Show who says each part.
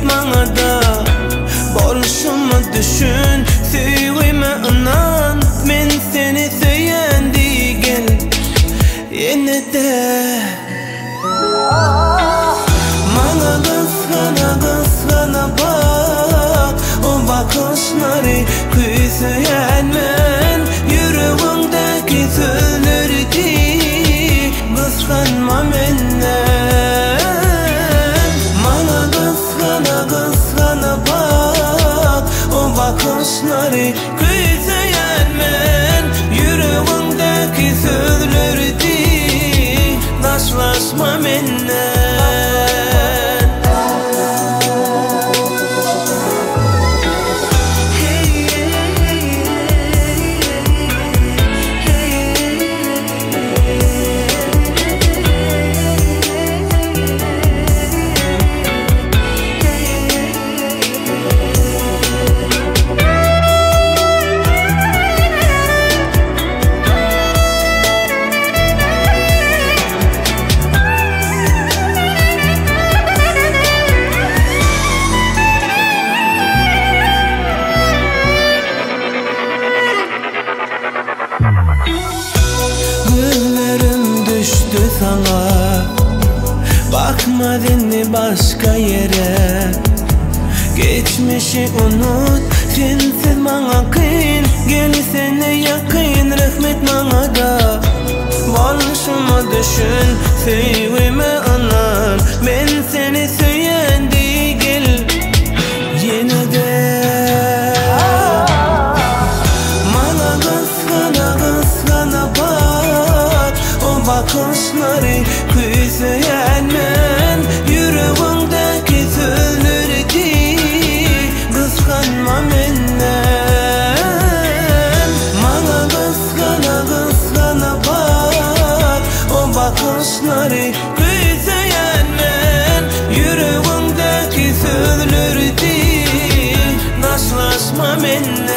Speaker 1: bana da boluşumu düşün. Söyleme anan, men seni söyleyen değil yine de. Bana kıskana bak, o bakışları kuysayanmen. Yüreğimdeki sözleri değil, kıskanma menden. Bana kıskana bak, o bakışları kuysayanmen. Yüreğimdeki sözleri değil, taşlaşma menden. Gözlerim düştü sana, bakmadın başka yere. Geçmişi unut, sensiz bana kıyın. Gelsene yakın, rahmet bana da. Boluşumu düşün, söyleme anan. Ben seni söyleyen değil yine de. Bana kıskana bak, o bakışları kuysayanmen. Yüreğimdeki sözleri değil, kıskanma menden. Bana kıskana bak, o bakışları kuysayanmen. Yüreğimdeki sözleri değil, taşlaşma menden.